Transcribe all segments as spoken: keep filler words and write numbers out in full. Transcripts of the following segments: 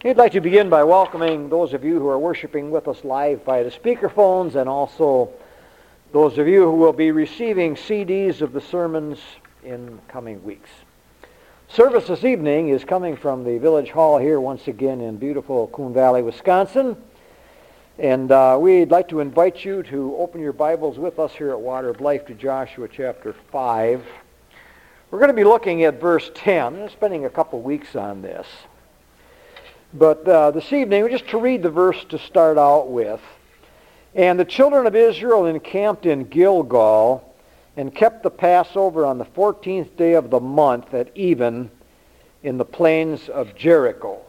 I'd like to begin by welcoming those of you who are worshiping with us live via the speakerphones, and also those of you who will be receiving C Ds of the sermons in coming weeks. Service this evening is coming from the Village Hall here once again in beautiful Coon Valley, Wisconsin. And uh, we'd like to invite you to open your Bibles with us here at Water of Life to Joshua chapter five. We're going to be looking at verse ten and spending a couple weeks on this. But uh, this evening, just to read the verse to start out with. And the children of Israel encamped in Gilgal and kept the Passover on the fourteenth day of the month at even in the plains of Jericho.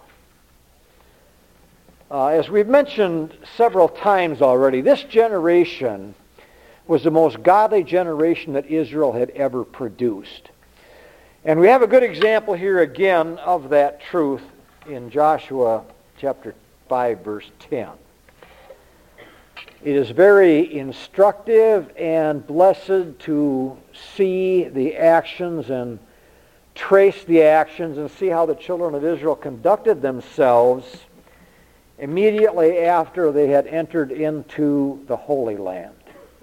Uh, as we've mentioned several times already, this generation was the most godly generation that Israel had ever produced. And we have a good example here again of that truth in Joshua chapter five, verse ten. It is very instructive and blessed to see the actions and trace the actions and see how the children of Israel conducted themselves immediately after they had entered into the Holy Land.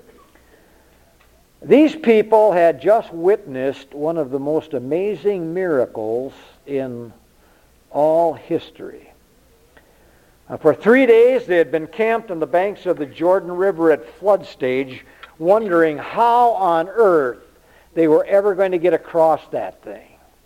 These people had just witnessed one of the most amazing miracles in all history. Uh, for three days they had been camped on the banks of the Jordan River at flood stage, wondering how on earth they were ever going to get across that thing.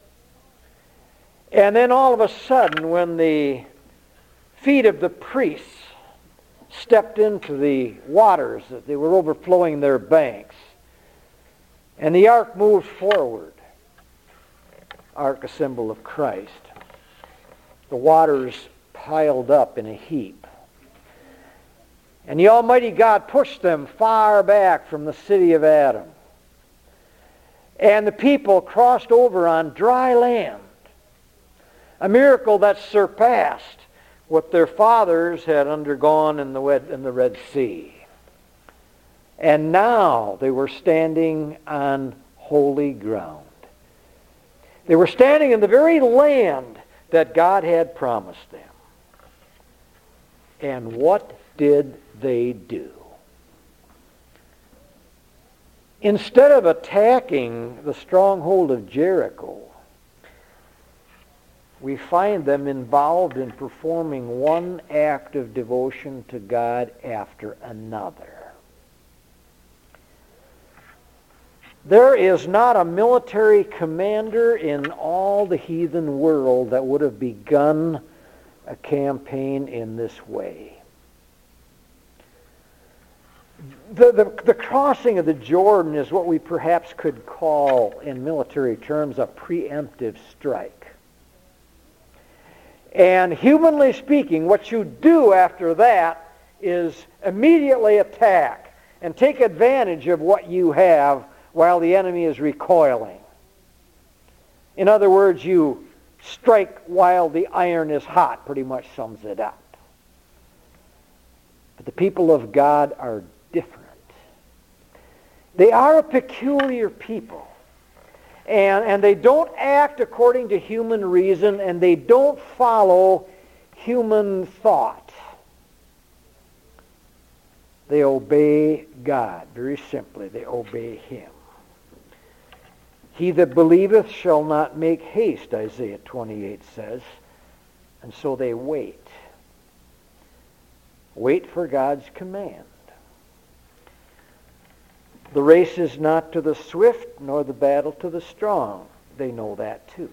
And then all of a sudden, when the feet of the priests stepped into the waters, that they were overflowing their banks, and the ark moved forward, ark a symbol of Christ, the waters piled up in a heap. And the Almighty God pushed them far back from the city of Adam. And the people crossed over on dry land, a miracle that surpassed what their fathers had undergone in the in the Red Sea. And now they were standing on holy ground. They were standing in the very land that God had promised them. And what did they do? Instead of attacking the stronghold of Jericho, we find them involved in performing one act of devotion to God after another. There is not a military commander in all the heathen world that would have begun a campaign in this way. The, the, the crossing of the Jordan is what we perhaps could call, in military terms, a preemptive strike. And humanly speaking, what you do after that is immediately attack and take advantage of what you have while the enemy is recoiling. In other words, you strike while the iron is hot, pretty much sums it up. But the people of God are different. They are a peculiar people. And, and they don't act according to human reason, and they don't follow human thought. They obey God, very simply. They obey Him. He that believeth shall not make haste, Isaiah twenty-eight says. And so they wait. Wait for God's command. The race is not to the swift, nor the battle to the strong. They know that too.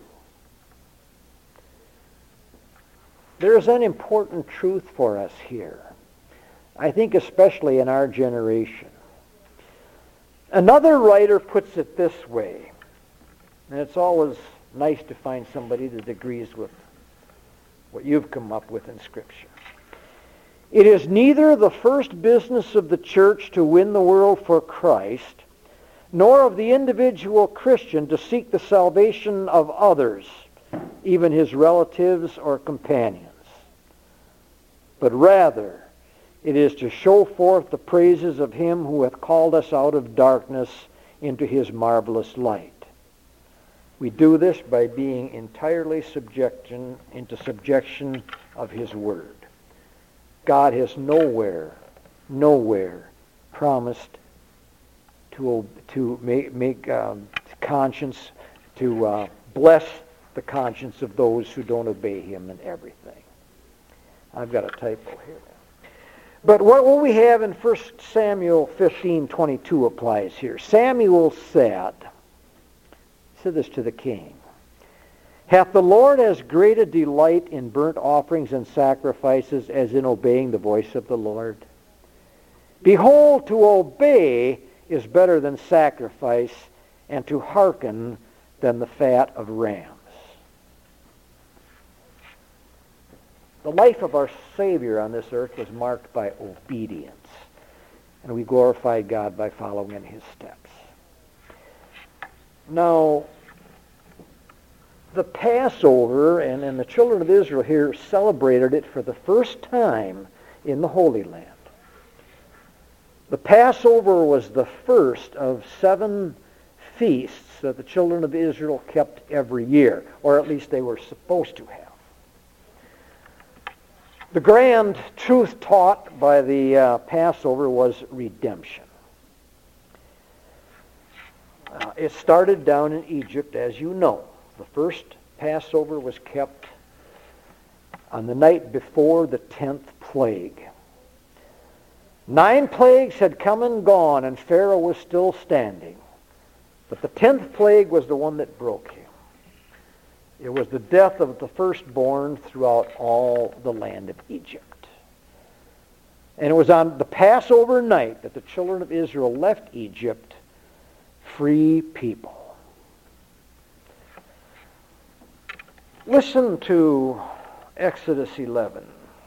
There is an important truth for us here. I think especially in our generation. Another writer puts it this way, and it's always nice to find somebody that agrees with what you've come up with in Scripture. It is neither the first business of the church to win the world for Christ, nor of the individual Christian to seek the salvation of others, even his relatives or companions. But rather, it is to show forth the praises of Him who hath called us out of darkness into His marvelous light. We do this by being entirely subjection into subjection of His Word. God has nowhere, nowhere promised to to make, make um, conscience, to uh, bless the conscience of those who don't obey Him in everything. I've got a typo here. But what, what we have in First Samuel fifteen twenty-two applies here. Samuel said, said this to the king, "Hath the Lord as great a delight in burnt offerings and sacrifices as in obeying the voice of the Lord? Behold, to obey is better than sacrifice, and to hearken than the fat of rams." The life of our Savior on this earth was marked by obedience, and we glorified God by following in His steps. Now, the Passover, and, and the children of Israel here celebrated it for the first time in the Holy Land. The Passover was the first of seven feasts that the children of Israel kept every year, or at least they were supposed to have. The grand truth taught by the uh, Passover was redemption. Uh, it started down in Egypt, as you know. The first Passover was kept on the night before the tenth plague. Nine plagues had come and gone, and Pharaoh was still standing. But the tenth plague was the one that broke him. It was the death of the firstborn throughout all the land of Egypt. And it was on the Passover night that the children of Israel left Egypt free people. Listen to Exodus eleven.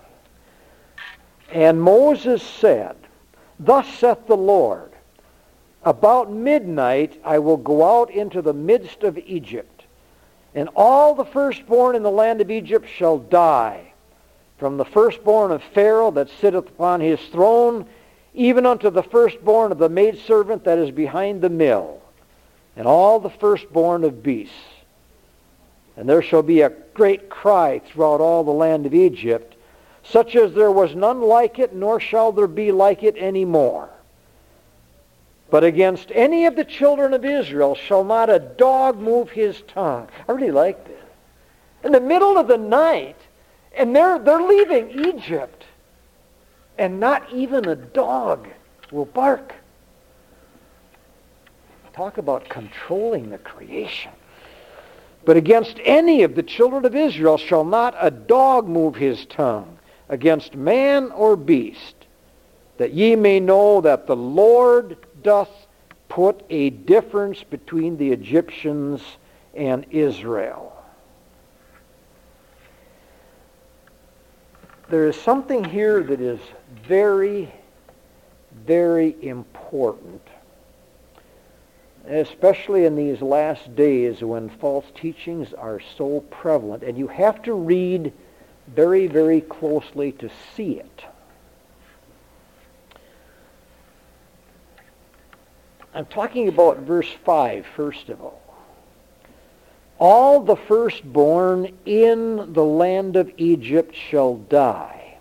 "And Moses said, Thus saith the Lord, About midnight I will go out into the midst of Egypt, and all the firstborn in the land of Egypt shall die, from the firstborn of Pharaoh that sitteth upon his throne, even unto the firstborn of the maidservant that is behind the mill, and all the firstborn of beasts. And there shall be a great cry throughout all the land of Egypt, such as there was none like it, nor shall there be like it any more. But against any of the children of Israel shall not a dog move his tongue." I really like this. In the middle of the night, and they're, they're leaving Egypt, and not even a dog will bark. Talk about controlling the creation. "But against any of the children of Israel shall not a dog move his tongue, against man or beast, that ye may know that the Lord doth put a difference between the Egyptians and Israel." There is something here that is very, very important, especially in these last days when false teachings are so prevalent, and you have to read very, very closely to see it. I'm talking about verse five, first of all. "All the firstborn in the land of Egypt shall die."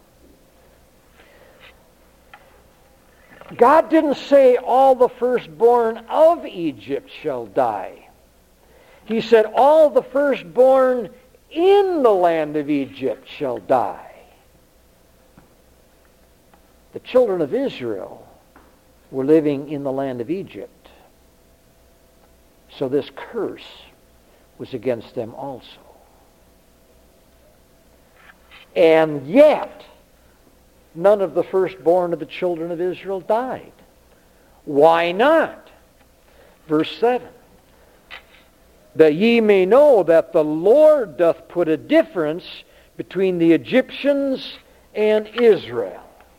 God didn't say all the firstborn of Egypt shall die. He said all the firstborn in the land of Egypt shall die. The children of Israel were living in the land of Egypt. So this curse was against them also. And yet, none of the firstborn of the children of Israel died. Why not? Verse seven. "That ye may know that the Lord doth put a difference between the Egyptians and Israel."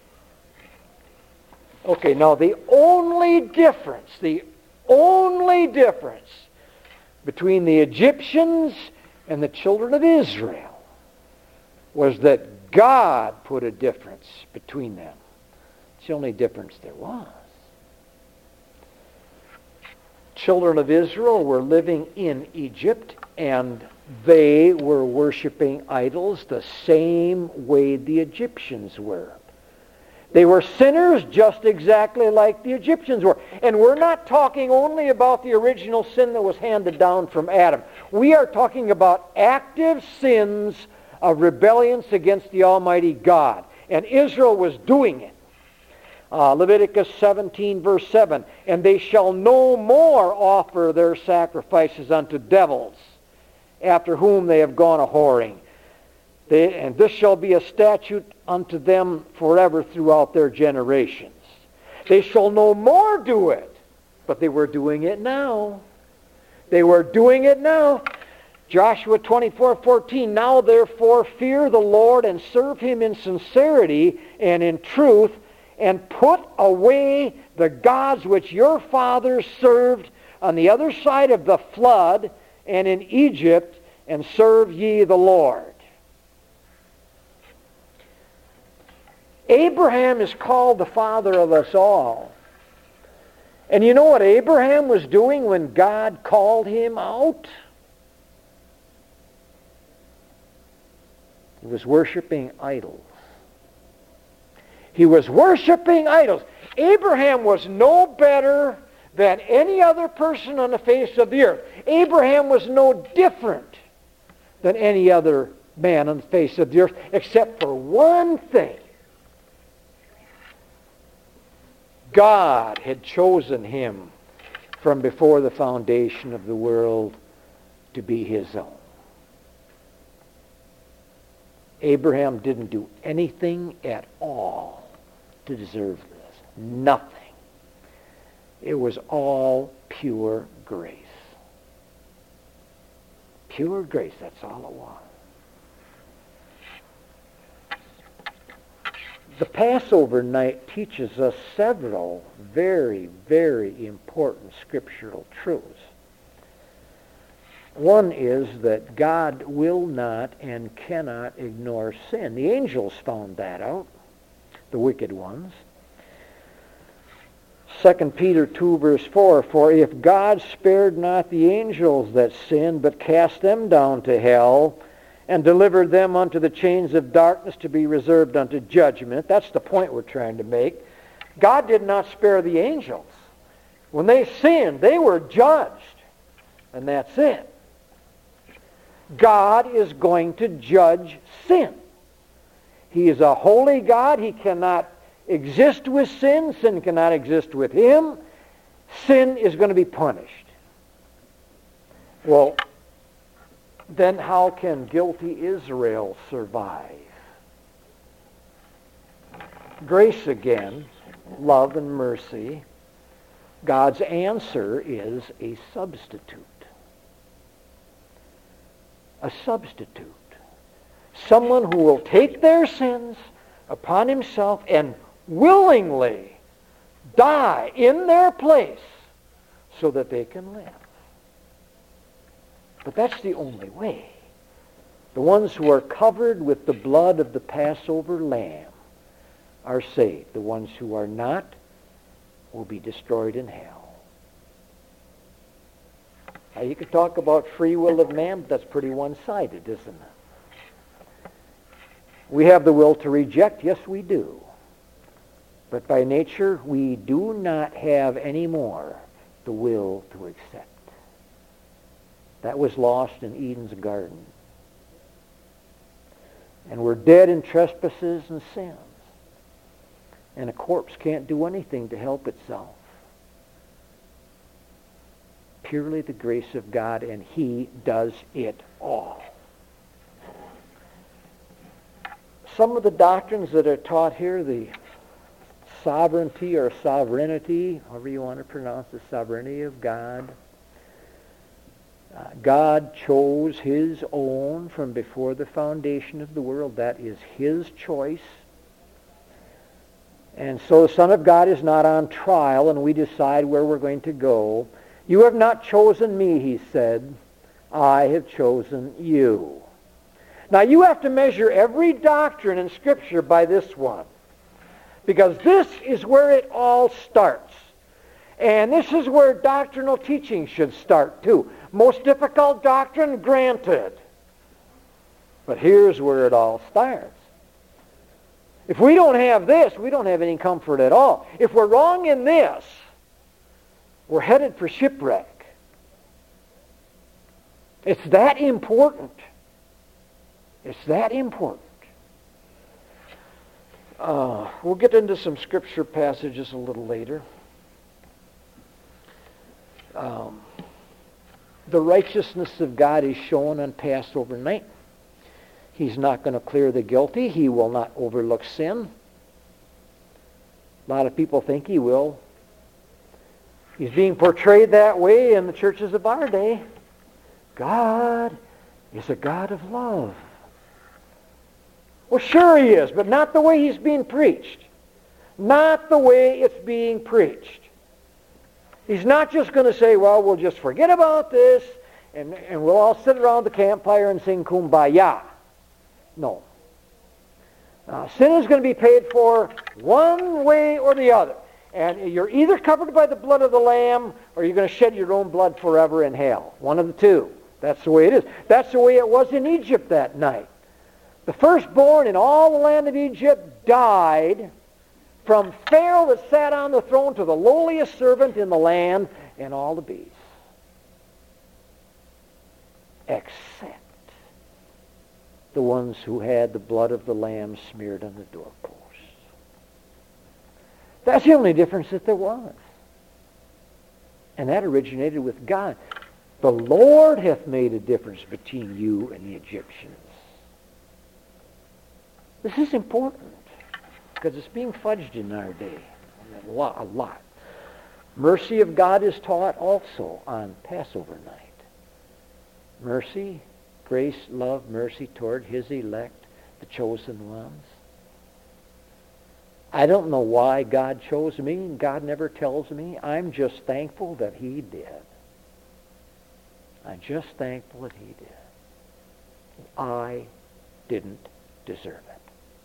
Okay, now the only difference, the only difference between the Egyptians and the children of Israel was that God put a difference between them. It's the only difference there was. children of Israel were living in Egypt, and they were worshiping idols the same way the Egyptians were. They were sinners just exactly like the Egyptians were. And we're not talking only about the original sin that was handed down from Adam. We are talking about active sins of rebellions against the Almighty God. And Israel was doing it. Uh, Leviticus seventeen, verse seven, and they shall no more offer their sacrifices unto devils, after whom they have gone a-whoring. They, and this shall be a statute unto them forever throughout their generations. They shall no more do it, but they were doing it now. They were doing it now. Joshua twenty-four fourteen, now therefore fear the Lord and serve him in sincerity and in truth, and put away the gods which your fathers served on the other side of the flood and in Egypt, and serve ye the Lord. Abraham is called the father of us all. And you know what Abraham was doing when God called him out? He was worshiping idols. He was worshiping idols. Abraham was no better than any other person on the face of the earth. Abraham was no different than any other man on the face of the earth, except for one thing. God had chosen him from before the foundation of the world to be his own. Abraham didn't do anything at all to deserve this. Nothing. It was all pure grace. Pure grace, that's all it was. The Passover night teaches us several very, very important scriptural truths. One is that God will not and cannot ignore sin. The angels found that out, the wicked ones. Second Peter two, verse four, for if God spared not the angels that sinned, but cast them down to hell, and delivered them unto the chains of darkness to be reserved unto judgment. That's the point we're trying to make. God did not spare the angels. When they sinned, they were judged. And that's it. God is going to judge sin. He is a holy God. He cannot exist with sin. Sin cannot exist with him. Sin is going to be punished. Well, then how can guilty Israel survive? Grace again, love and mercy. God's answer is a substitute. A substitute. Someone who will take their sins upon himself and willingly die in their place so that they can live. But that's the only way. The ones who are covered with the blood of the Passover lamb are saved. The ones who are not will be destroyed in hell. Now you could talk about free will of man, but that's pretty one-sided, isn't it? We have the will to reject, yes we do. But by nature, we do not have any more the will to accept. That was lost in Eden's garden. And we're dead in trespasses and sins. And a corpse can't do anything to help itself. Purely the grace of God, and he does it all. Some of the doctrines that are taught here, the sovereignty or sovereignty, however you want to pronounce the sovereignty of God, Uh, God chose his own from before the foundation of the world. That is his choice. And so the Son of God is not on trial and we decide where we're going to go. You have not chosen me, he said. I have chosen you. Now you have to measure every doctrine in Scripture by this one. Because this is where it all starts. And this is where doctrinal teaching should start too. Most difficult doctrine, granted. But here's where it all starts. If we don't have this, we don't have any comfort at all. If we're wrong in this, we're headed for shipwreck. It's that important. It's that important. Uh, we'll get into some scripture passages a little later. Um, the righteousness of God is shown on Passover night. He's not going to clear the guilty. He will not overlook sin. A lot of people think he will. He's being portrayed that way in the churches of our day. God is a God of love. Well, sure he is, but not the way he's being preached. Not the way it's being preached. He's not just going to say, well, we'll just forget about this, and, and we'll all sit around the campfire and sing Kumbaya. No. Uh, sin is going to be paid for one way or the other. And you're either covered by the blood of the Lamb, or you're going to shed your own blood forever in hell. One of the two. That's the way it is. That's the way it was in Egypt that night. The firstborn in all the land of Egypt died, from Pharaoh that sat on the throne to the lowliest servant in the land, and all the beasts. Except the ones who had the blood of the Lamb smeared on the doorposts. That's the only difference that there was. And that originated with God. The Lord hath made a difference between you and the Egyptians. This is important because it's being fudged in our day. A lot, a lot. Mercy of God is taught also on Passover night. Mercy, grace, love, mercy toward his elect, the chosen ones. I don't know why God chose me. God never tells me. I'm just thankfit that he did. I'm just thankful that he did. I didn't deserve it.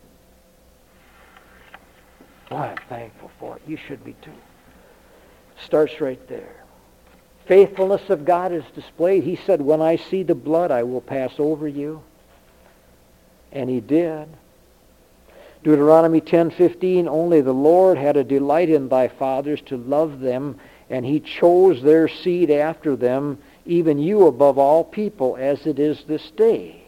Boy, I'm thankful for it. You should be too. Starts right there. Faithfulness of God is displayed. He said, when I see the blood, I will pass over you. And he did. Deuteronomy ten fifteen, only the Lord had a delight in thy fathers to love them, and he chose their seed after them, even you above all people, as it is this day.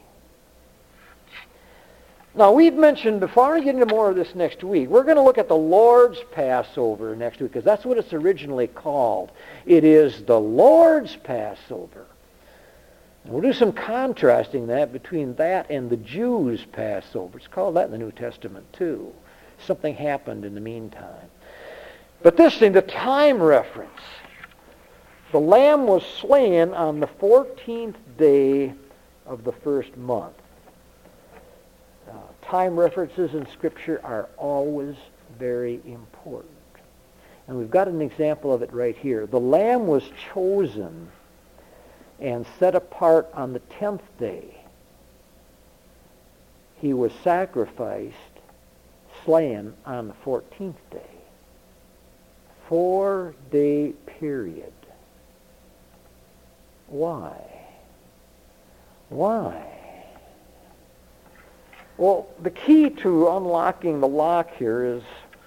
Now, we've mentioned, before I get into more of this next week, we're going to look at the Lord's Passover next week, because that's what it's originally called. It is the Lord's Passover. And we'll do some contrasting that between that and the Jews' Passover. It's called that in the New Testament, too. Something happened in the meantime. But this thing, the time reference. The lamb was slain on the fourteenth day of the first month. Uh, time references in Scripture are always very important. And we've got an example of it right here. The lamb was chosen and set apart on the tenth day. He was sacrificed, slain on the fourteenth day. Four-day period. Why? Why? Well, the key to unlocking the lock here is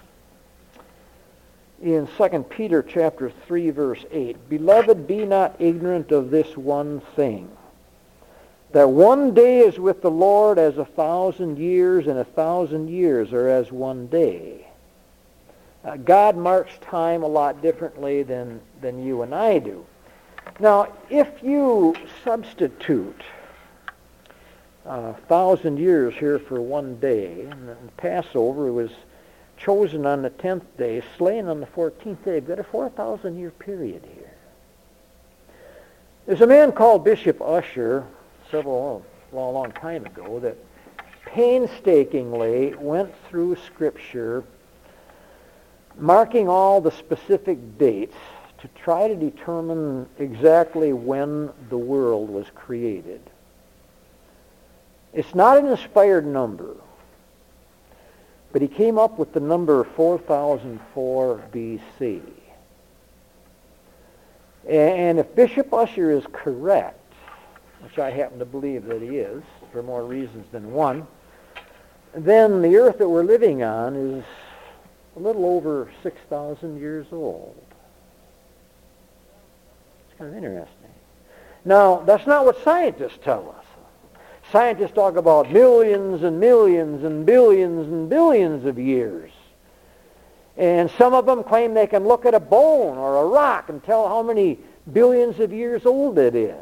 in Second Peter chapter three, verse eight. Beloved, be not ignorant of this one thing, that one day is with the Lord as a thousand years, and a thousand years are as one day. Uh, God marks time a lot differently than, than you and I do. Now, if you substitute a uh, thousand years here for one day, and the Passover was chosen on the tenth day, slain on the fourteenth day, you've got a four thousand year period here. There's a man called Bishop Ussher, several, a long, long time ago, that painstakingly went through Scripture, marking all the specific dates to try to determine exactly when the world was created. It's not an inspired number, but he came up with the number four thousand four B C. And if Bishop Ussher is correct, which I happen to believe that he is, for more reasons than one, then the earth that we're living on is a little over six thousand years old. It's kind of interesting. Now, that's not what scientists tell us. Scientists talk about millions and millions and billions and billions of years. And some of them claim they can look at a bone or a rock and tell how many billions of years old it is.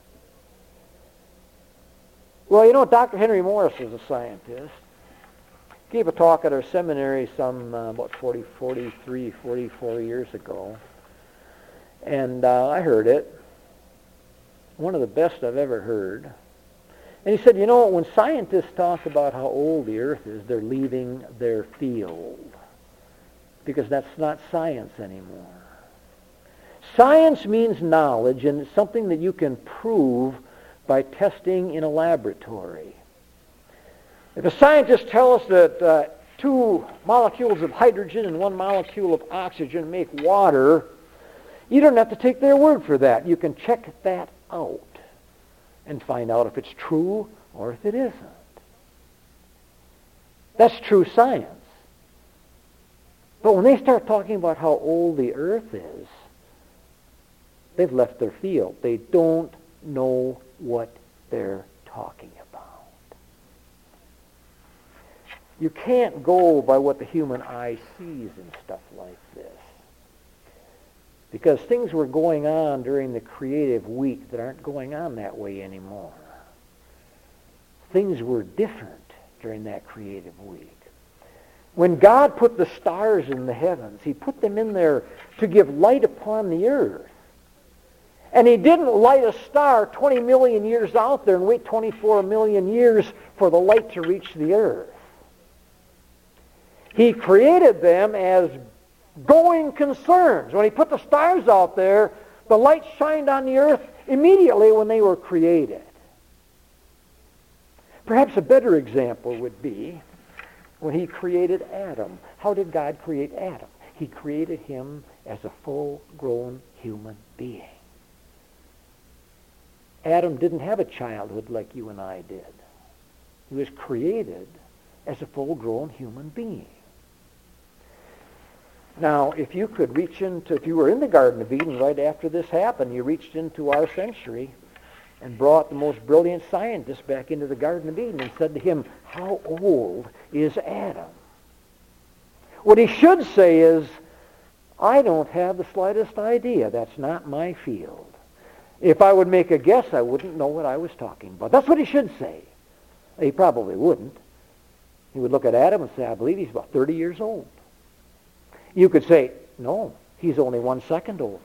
Well, you know, Doctor Henry Morris was a scientist. He gave a talk at our seminary some, uh, about forty, forty-three, forty-four years ago. And uh, I heard it. One of the best I've ever heard. And he said, you know, when scientists talk about how old the earth is, they're leaving their field. Because that's not science anymore. Science means knowledge, and it's something that you can prove by testing in a laboratory. If a scientist tells us that uh, two molecules of hydrogen and one molecule of oxygen make water, you don't have to take their word for that. You can check that out and find out if it's true or if it isn't. That's true science. But when they start talking about how old the earth is, they've left their field. They don't know what they're talking about. You can't go by what the human eye sees and stuff like this. Because things were going on during the creative week that aren't going on that way anymore. Things were different during that creative week. When God put the stars in the heavens, he put them in there to give light upon the earth. And he didn't light a star twenty million years out there and wait twenty-four million years for the light to reach the earth. He created them as going concerns. When he put the stars out there, the light shined on the earth immediately when they were created. Perhaps a better example would be when he created Adam. How did God create Adam? He created him as a full-grown human being. Adam didn't have a childhood like you and I did. He was created as a full-grown human being. Now, if you could reach into, if you were in the Garden of Eden right after this happened, you reached into our century and brought the most brilliant scientist back into the Garden of Eden and said to him, how old is Adam? What he should say is, I don't have the slightest idea. That's not my field. If I would make a guess, I wouldn't know what I was talking about. That's what he should say. He probably wouldn't. He would look at Adam and say, I believe he's about thirty years old. You could say, no, he's only one second old.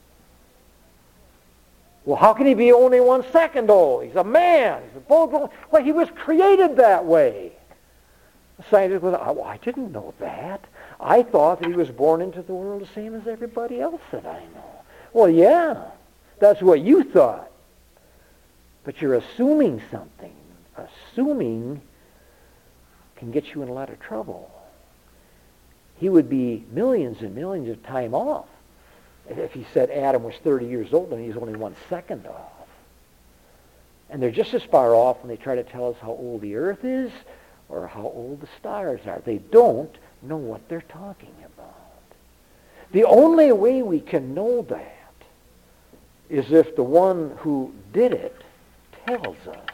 Well, how can he be only one second old? He's a man. He's a full-grown. Well, he was created that way. The scientist goes, oh, I didn't know that. I thought that he was born into the world the same as everybody else that I know. Well, yeah, that's what you thought. But you're assuming something. Assuming can get you in a lot of trouble. He would be millions and millions of time off if he said Adam was thirty years old and he's only one second off. And they're just as far off when they try to tell us how old the earth is or how old the stars are. They don't know what they're talking about. The only way we can know that is if the one who did it tells us.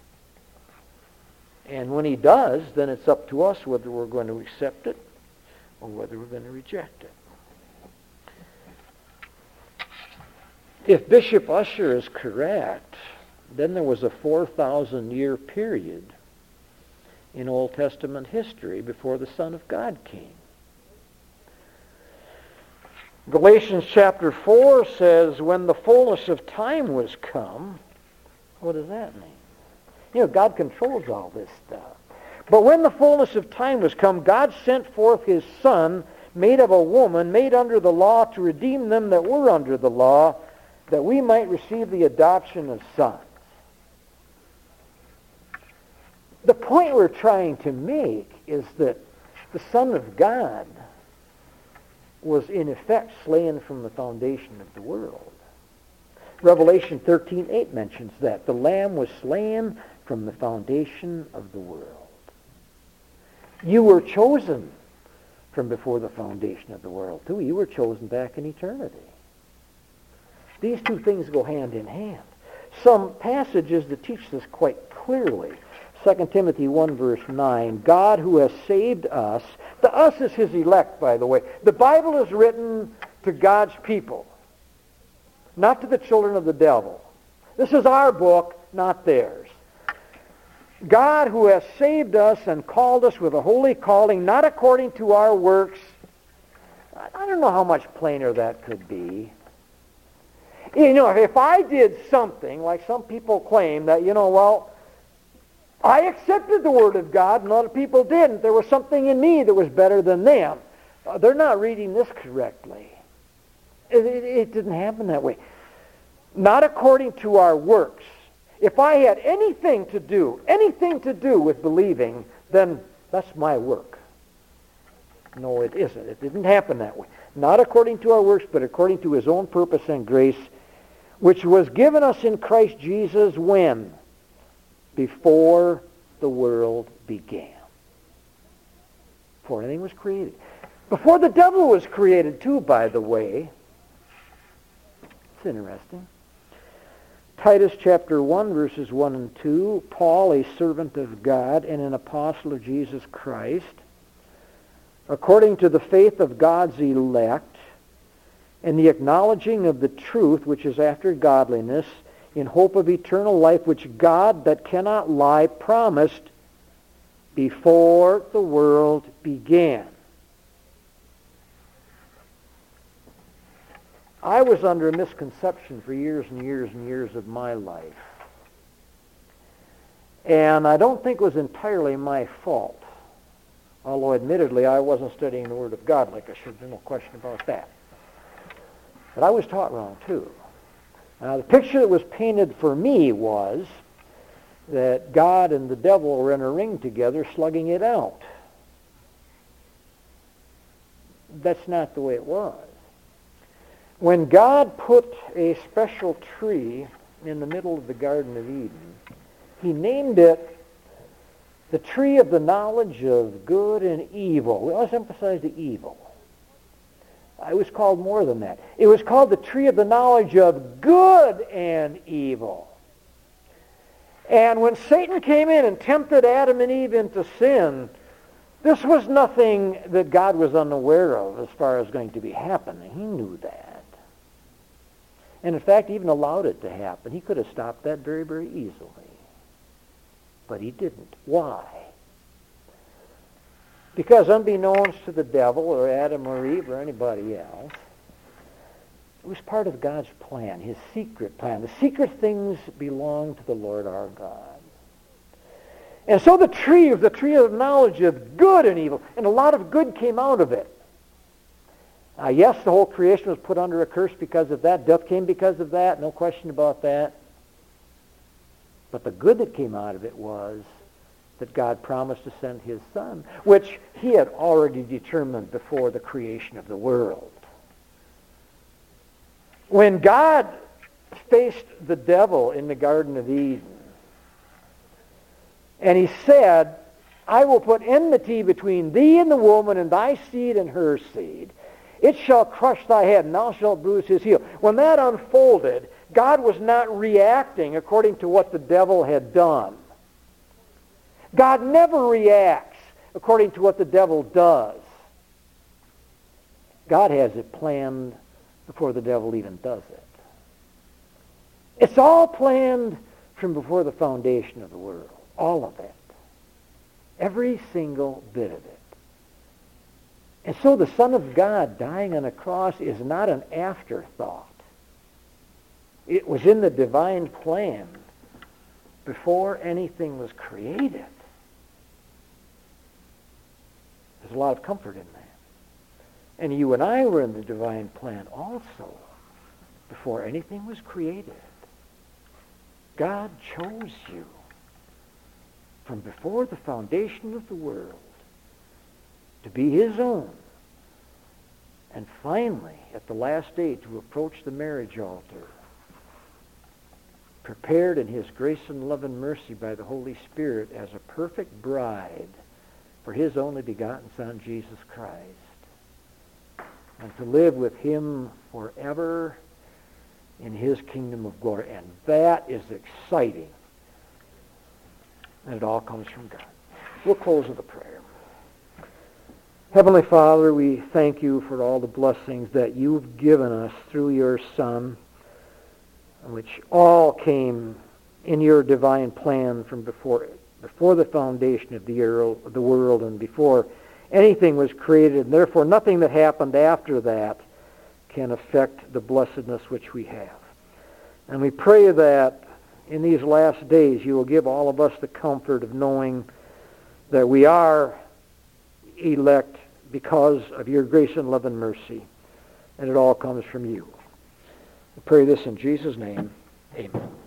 And when he does, then it's up to us whether we're going to accept it or whether we're going to reject it. If Bishop Ussher is correct, then there was a four thousand year period in Old Testament history before the Son of God came. Galatians chapter four says, when the fullness of time was come, what does that mean? You know, God controls all this stuff. But when the fullness of time was come, God sent forth his Son, made of a woman, made under the law, to redeem them that were under the law, that we might receive the adoption of sons. The point we're trying to make is that the Son of God was in effect slain from the foundation of the world. Revelation thirteen eight mentions that. The Lamb was slain from the foundation of the world. You were chosen from before the foundation of the world, too. You were chosen back in eternity. These two things go hand in hand. Some passages that teach this quite clearly. Second Timothy one, verse nine, God who has saved us, the us is his elect, by the way. The Bible is written to God's people, not to the children of the devil. This is our book, not theirs. God who has saved us and called us with a holy calling, not according to our works. I don't know how much plainer that could be. You know, if I did something, like some people claim that, you know, well, I accepted the Word of God and other people didn't. There was something in me that was better than them. Uh, they're not reading this correctly. It, it, it didn't happen that way. Not according to our works. If I had anything to do, anything to do with believing, then that's my work. No, it isn't. It didn't happen that way. Not according to our works, but according to his own purpose and grace, which was given us in Christ Jesus when? Before the world began. Before anything was created. Before the devil was created too, by the way. It's interesting. Titus chapter one, verses one and two, Paul, a servant of God and an apostle of Jesus Christ, according to the faith of God's elect, and the acknowledging of the truth which is after godliness, in hope of eternal life, which God that cannot lie promised before the world began. I was under a misconception for years and years and years of my life. And I don't think it was entirely my fault. Although admittedly I wasn't studying the Word of God like I should, there's no question about that. But I was taught wrong too. Now the picture that was painted for me was that God and the devil were in a ring together slugging it out. That's not the way it was. When God put a special tree in the middle of the Garden of Eden, he named it the tree of the knowledge of good and evil. We always emphasize the evil. It was called more than that. It was called the tree of the knowledge of good and evil. And when Satan came in and tempted Adam and Eve into sin, this was nothing that God was unaware of as far as going to be happening. He knew that. And in fact, even allowed it to happen. He could have stopped that very, very easily. But he didn't. Why? Because unbeknownst to the devil or Adam or Eve or anybody else, it was part of God's plan, his secret plan. The secret things belong to the Lord our God. And so the tree was the tree of knowledge of good and evil, and a lot of good came out of it. Now, yes, the whole creation was put under a curse because of that. Death came because of that, no question about that. But the good that came out of it was that God promised to send his Son, which he had already determined before the creation of the world. When God faced the devil in the Garden of Eden, and he said, I will put enmity between thee and the woman, and thy seed and her seed. It shall crush thy head, and thou shalt bruise his heel. When that unfolded, God was not reacting according to what the devil had done. God never reacts according to what the devil does. God has it planned before the devil even does it. It's all planned from before the foundation of the world. All of it. Every single bit of it. And so the Son of God dying on a cross is not an afterthought. It was in the divine plan before anything was created. There's a lot of comfort in that. And you and I were in the divine plan also before anything was created. God chose you from before the foundation of the world to be his own. And finally, at the last day, to approach the marriage altar prepared in His grace and love and mercy by the Holy Spirit as a perfect bride for His only begotten Son, Jesus Christ, and to live with Him forever in His kingdom of glory. And that is exciting. And it all comes from God. We'll close with a prayer. Heavenly Father, we thank You for all the blessings that You've given us through Your Son, which all came in Your divine plan from before before the foundation of the the world and before anything was created. And therefore, nothing that happened after that can affect the blessedness which we have. And we pray that in these last days You will give all of us the comfort of knowing that we are elect because of Your grace and love and mercy, and it all comes from You. We pray this in Jesus' name. Amen.